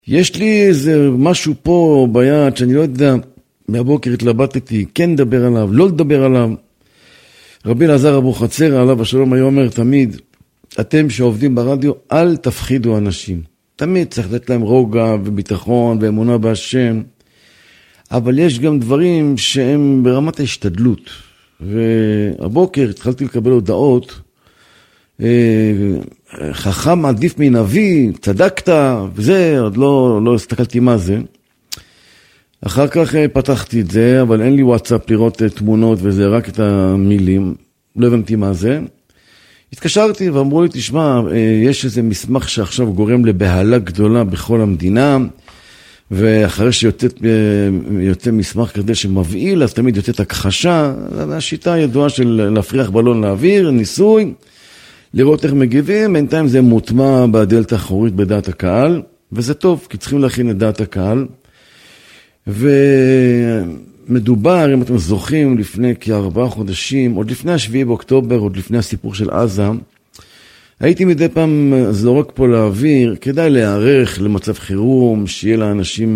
יש לי איזה משהו פה ביד שאני לא יודע, מהבוקר התלבטתי, כן לדבר עליו, לא לדבר עליו. רבי אלעזר אבוחצירא עליו השלום היה אומר תמיד, אתם שעובדים ברדיו, אל תפחידו אנשים. תמיד צריך לתת להם רוגע וביטחון ואמונה בהשם. אבל יש גם דברים שהם ברמת ההשתדלות. והבוקר התחלתי לקבל הודעות, חכם עדיף מנביא, צדקת, וזה, עוד לא הסתכלתי מה זה. אחר כך פתחתי את זה, אבל אין לי וואטסאפ לראות תמונות וזה, רק את המילים, לא הבנתי מה זה. התקשרתי ואמרו לי, תשמע, יש איזה מסמך שעכשיו גורם לבהלה גדולה בכל המדינה, ואחרי שיוצא מסמך כזה שמבעיל, אז תמיד יוצאת הכחשה, השיטה הידועה של להפריח בלון לאוויר, ניסוי, לראות איך מגיבים, בינתיים זה מוטמע בדלת האחורית בדעת הקהל, וזה טוב, כי צריכים להכין את דעת הקהל, ומדובר, אם אתם זוכרים, לפני כ4 חודשים, עוד לפני 7 באוקטובר, עוד לפני הסיפור של עזה, הייתי מדי פעם זורק פה לאוויר, כדאי להיערך למצב חירום, שיהיה לאנשים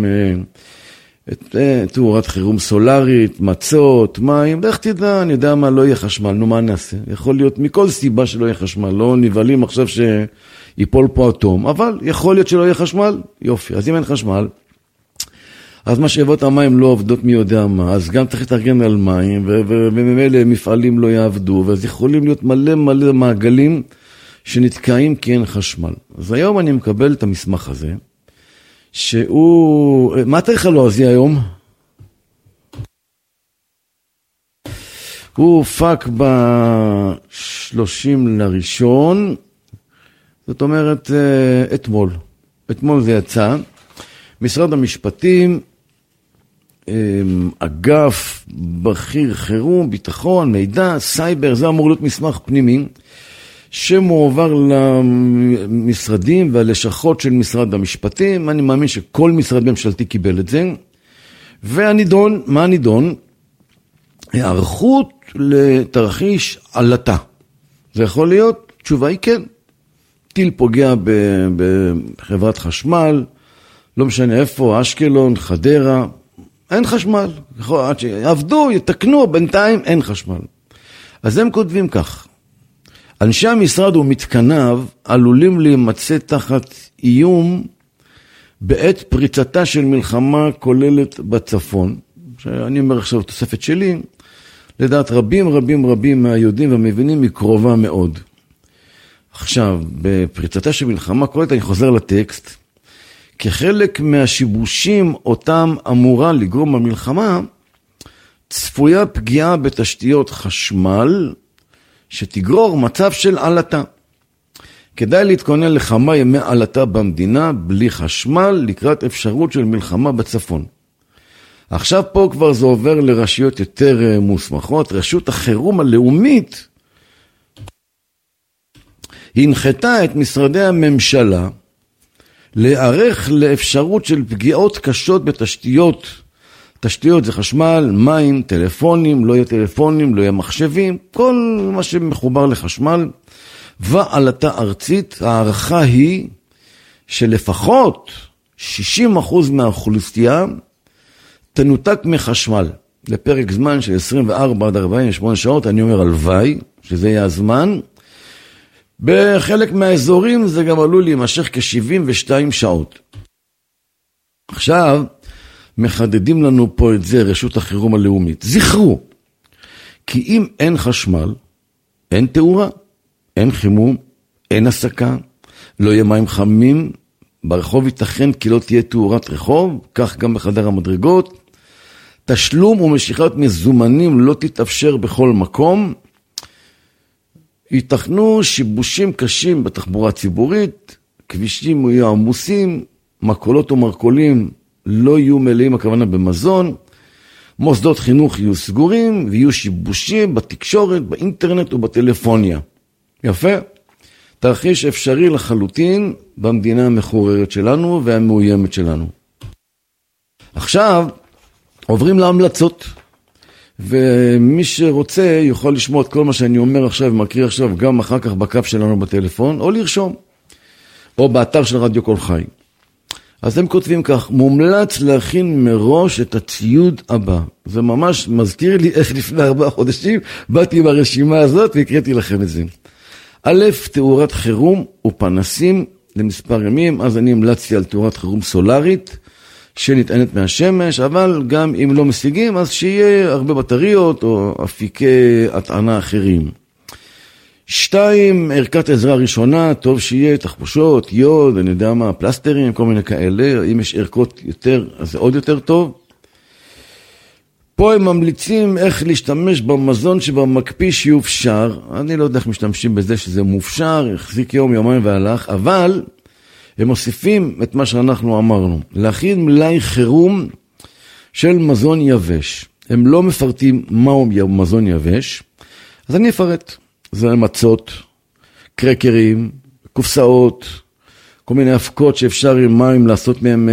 תאורת חירום סולרית, מצות, מים, איך תדע, אני יודע מה, לא יהיה חשמל, נו מה נעשה? יכול להיות מכל סיבה שלא יהיה חשמל, לא נבלים עכשיו שיפול פה אטום, אבל יכול להיות שלא יהיה חשמל, יופי, אז אם אין חשמל, אז משאבות המים לא עובדות מי יודע מה, אז גם צריך להתארגן על מים, וממילא מפעלים לא יעבדו, ואז יכולים להיות מלא מעגלים שנתקעים כי אין חשמל. אז היום אני מקבל את המסמך הזה, שהוא... מה תאריך הלועזי היום? הוא הופק ב-30 לראשון, זאת אומרת אתמול. אתמול זה יצא. משרד המשפטים, אגף בכיר חירום, ביטחון, מידע, סייבר, זה אמור להיות מסמך פנימי, שמועבר למשרדים והלשכות של משרד המשפטים. אני מאמין שכל משרד ממשלתי קיבל את זה. והנידון, מה הנידון? הערכות לתרחיש עלטה. זה יכול להיות? תשובה היא כן. טיל פוגע בחברת חשמל, לא משנה איפה, אשקלון, חדרה, אין חשמל. עד שיעבדו, יתקנו, בינתיים אין חשמל. אז הם כותבים כך. אנשי המשרד ומתקניו עלולים להימצא תחת איום בעת פריצתה של מלחמה כוללת בצפון. שאני אומר עכשיו תוספת שלי, לדעת רבים מהיודעים והמבינים היא קרובה מאוד. עכשיו, בפריצתה של מלחמה כוללת, אני חוזר לטקסט, כחלק מהשיבושים אותם אמורה לגרום המלחמה, צפויה פגיעה בתשתיות חשמל, שתגרור מצב של עלטה. כדאי להתכונן לכמה ימי עלטה במדינה בלי חשמל לקראת אפשרות של מלחמה בצפון. עכשיו פה כבר זה עובר לרשויות יותר מוסמכות. רשות החירום הלאומית הנחתה את משרדי הממשלה להיערך לאפשרות של פגיעות קשות בתשתיות. תשתיות זה חשמל, מים, טלפונים, לא יהיה טלפונים, לא יהיה מחשבים, כל מה שמחובר לחשמל, ועלטה ארצית. הערכה היא שלפחות 60% מהאוכלוסייה תנותק מחשמל, לפרק זמן של 24 עד 48 שעות, אני אומר הלוואי, שזה יהיה הזמן. בחלק מהאזורים זה גם עלול להימשך כ-72 שעות. עכשיו, מחדדים לנו פה את זה רשות החירום הלאומית. זכרו, כי אם אין חשמל, אין תאורה, אין חימום, אין הסקה, לא יהיה מים חמים, ברחוב ייתכן כי לא תהיה תאורת רחוב, כך גם בחדר המדרגות, תשלום ומשיכת מזומנים לא תתאפשר בכל מקום, ייתכנו שיבושים קשים בתחבורה ציבורית, כבישים יהיו עמוסים, מקולות ומרכולים לא יהיו מלאים, הכוונה במזון, מוסדות חינוך יהיו סגורים, ויהיו שיבושים בתקשורת, באינטרנט ובטלפוניה. יפה? תרחיש אפשרי לחלוטין במדינה המחוררת שלנו והמאוימת שלנו. עכשיו עוברים להמלצות, ומי שרוצה יכול לשמוע את כל מה שאני אומר עכשיו ומקריא עכשיו גם אחר כך בקו שלנו בטלפון, או לרשום, או באתר של רדיו כל חי. אז הם כותבים כך, מומלץ להכין מראש את הציוד הבא. זה ממש מזכיר לי איך לפני 4 חודשים באתי עם הרשימה הזאת והקראתי לכם את זה. א', תאורת חירום ופנסים למספר ימים, אז אני המלצתי על תאורת חירום סולרית שנטענת מהשמש, אבל גם אם לא משיגים, אז שיהיה הרבה בטריות או אפיקי הטענה אחרים. 2, ערכת עזרה ראשונה, טוב שיהיה תחבושות, יוד, אני יודע מה, פלסטרים, כל מיני כאלה, אם יש ערכות יותר, אז זה עוד יותר טוב. פה הם ממליצים איך להשתמש במזון שבמקפיא שיופשר, אני לא יודע איך משתמשים בזה שזה מופשר, החזיק יום, יומיים והלך, אבל הם מוסיפים את מה שאנחנו אמרנו, להכין מלאי חירום של מזון יבש. הם לא מפרטים מהו מזון יבש, אז אני אפרט. זה מצות, קרקרים, קופסאות, כל מיני הפקות שאפשר עם מים לעשות מהם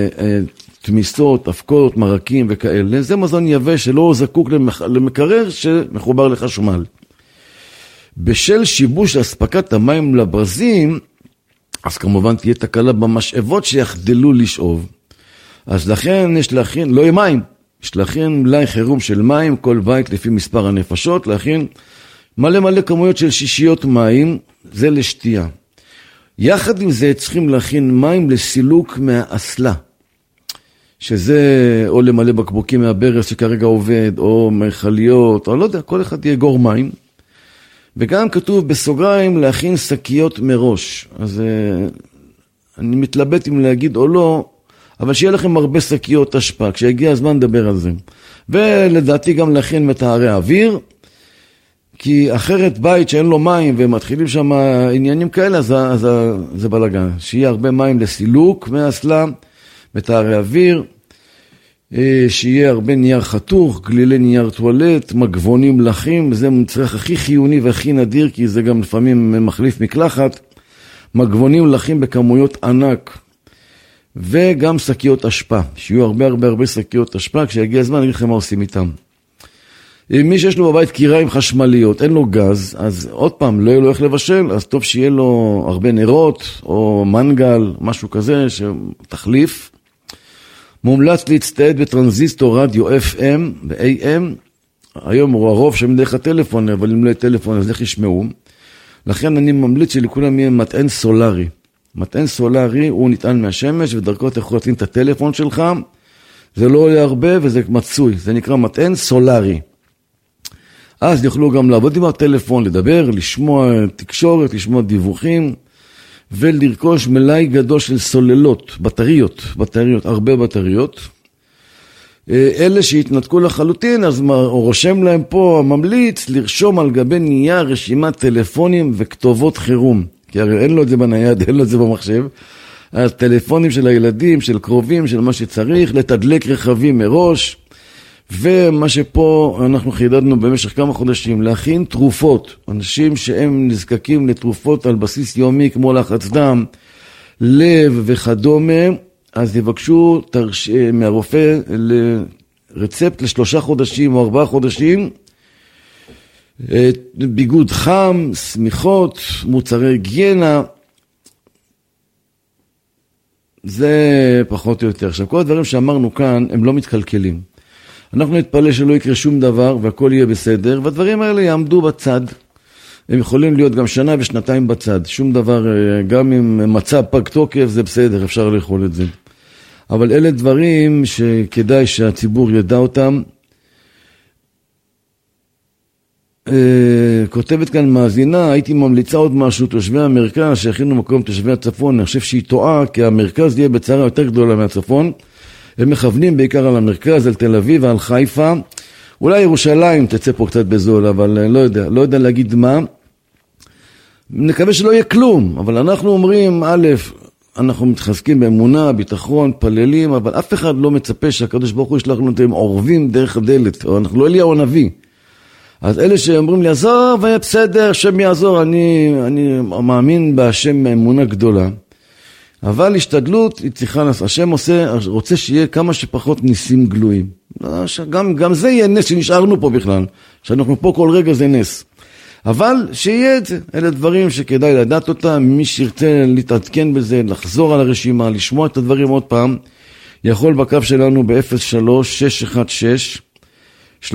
תמיסות, הפקות, מרקים וכאלה. זה מזון יבש שלא זקוק למקרר שמחובר לחשמל. בשל שיבוש אספקת המים לברזים, אז כמובן תהיה תקלה במשאבות שיחדלו לשאוב. אז לכן יש להכין, לא יהיה מים, יש להכין מלאי חירום של מים, כל בית לפי מספר הנפשות, להכין מלא כמויות של 6 מים, זה לשתייה. יחד עם זה צריכים להכין מים לסילוק מהאסלה, שזה או למלא בקבוקים מהברז שכרגע עובד, או מכליות, או לא יודע, כל אחד יאגור מים. וגם כתוב בסוגריים להכין שקיות מראש. אז אני מתלבט אם להגיד או לא, אבל שיהיה לכם הרבה שקיות אשפה, כשיגיע הזמן נדבר על זה. ולדעתי גם להכין מטהרי אוויר, כי אחרת בית שאין לו מים ומתחילים שם עניינים כאלה, אז זה בלגן. שיהיה הרבה מים לסילוק מהאסלה, מטהרי אוויר, שיהיה הרבה נייר חתוך, גלילי נייר טואלט, מגבונים לחים, זה מצרך הכי חיוני והכי נדיר, כי זה גם לפעמים מחליף מקלחת, מגבונים לחים בכמויות ענק, וגם שקיות אשפה, שיהיו הרבה שקיות אשפה, כשיגיע הזמן אני אגיד לכם מה עושים איתם. מי שיש לו בבית קיריים חשמליות, אין לו גז, אז עוד פעם, לא יהיה לו איך לבשל, אז טוב שיהיה לו הרבה נרות, או מנגל, משהו כזה, שתחליף. מומלץ להצטייד בטרנזיסטור רדיו FM ו-AM, היום הוא הרוב שם דרך הטלפון, אבל אם לא יהיה טלפון, אז איך ישמעו. לכן אני ממליץ שלכולם יהיה מטען סולרי. מטען סולרי הוא נטען מהשמש, ודרכו אתה יכול להתאים את הטלפון שלך, זה לא עולה הרבה וזה מצוי, זה נקרא מטען סולרי. אז יוכלו גם לעבוד עם הטלפון, לדבר, לשמוע תקשורת, לשמוע דיווחים, ולרכוש מלאי גדול של סוללות, בטריות, הרבה בטריות. אלה שהתנתקו לחלוטין, אז הוא רושם להם פה, הממליץ, לרשום על גבי נייר רשימת טלפונים וכתובות חירום. כי הרי אין לו את זה בנייד, אין לו את זה במחשב. אז טלפונים של הילדים, של קרובים, של מה שצריך, לתדלק רכבים מראש. ומה שפה אנחנו חידדנו במשך כמה חודשים, להכין תרופות. אנשים שהם נזקקים לתרופות על בסיס יומי, כמו לחץ דם, לב וכדומה, אז יבקשו מהרופא לרצפט ל3 חודשים או 4 חודשים, ביגוד חם, סמיכות, מוצרי היגיינה, זה פחות או יותר. עכשיו, כל הדברים שאמרנו כאן, הם לא מתקלקלים. אנחנו נתפלא שלא יקרה שום דבר והכל יהיה בסדר, והדברים האלה יעמדו בצד. הם יכולים להיות גם 1 ו2 שנתיים בצד. שום דבר, גם אם מצא פג תוקף, זה בסדר, אפשר לאכול את זה. אבל אלה דברים שכדאי שהציבור ידע אותם. כותבת כאן מאזינה, הייתי ממליצה עוד משהו, תושבי המרכז שהכינו מקום תושבי הצפון, אני חושב שהיא טועה, כי המרכז יהיה בצערה יותר גדולה מהצפון. הם מכוונים בעיקר על המרכז, על תל אביב ועל חיפה. אולי ירושלים תצא פה קצת בזול, אבל לא יודע להגיד מה. נקווה שלא יהיה כלום, אבל אנחנו אומרים, א', אנחנו מתחזקים באמונה, ביטחון, פללים, אבל אף אחד לא מצפה שהקדוש ברוך הוא ישלח לנו אתם עורבים דרך הדלת, או אנחנו לא אליהו הנביא. אז אלה שאומרים לי, עזוב, היה בסדר, השם יעזור, אני מאמין בהשם אמונה גדולה. אבל השתדלות היא צריכה לעשות, השם רוצה שיהיה כמה שפחות ניסים גלויים. גם זה יהיה נס שנשארנו פה בכלל, שאנחנו פה כל רגע זה נס. אבל שיהיה את זה, אלה דברים שכדאי לדעת אותם, מי שירצה להתעדכן בזה, לחזור על הרשימה, לשמוע את הדברים עוד פעם, יכול בקו שלנו ב-03-616-3525,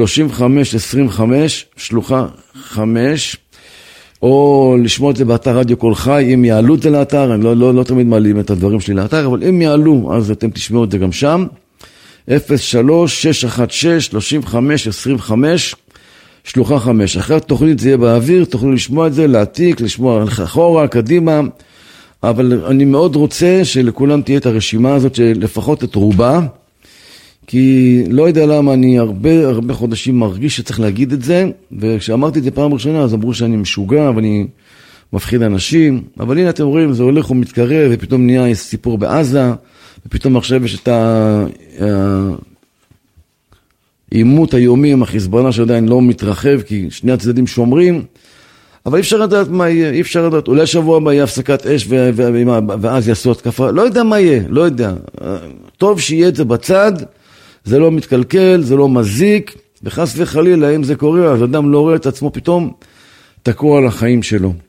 שלוחה 5, או לשמוע את זה באתר רדיו קול חי, אם יעלו את זה לאתר, אני לא תמיד מעלים את הדברים שלי לאתר, אבל אם יעלו, אז אתם תשמעו את זה גם שם, 03-616-3525, שלוחה 5. אחרי התוכנית זה יהיה באוויר, תוכלו לשמוע את זה, להעתיק, לשמוע אחורה, קדימה, אבל אני מאוד רוצה שלכולם תהיה את הרשימה הזאת, שלפחות את רובה, כי לא יודע למה אני הרבה חודשים מרגיש שצריך להגיד את זה, וכשאמרתי את זה פעם ראשונה, אז אמרו שאני משוגע, ואני מפחיד אנשים, אבל הנה אתם רואים, זה הולך ומתקרב, ופתאום נהיה סיפור בעזה, ופתאום עכשיו יש את העימות היומי עם החיזבאללה שעדיין לא מתרחב, כי שני הצדדים שומרים, אבל אי אפשר לדעת מה יהיה, אי אפשר לדעת, אולי שבוע הבא יהיה הפסקת אש ואז יעשו התקפה, לא יודע מה יהיה, לא יודע. טוב שיהיה את זה בצד, זה לא מתקלקל, זה לא מזיק, וחס וחלילה אם זה קורה, אז אדם לא רואה את עצמו פתאום תקוע על החיים שלו.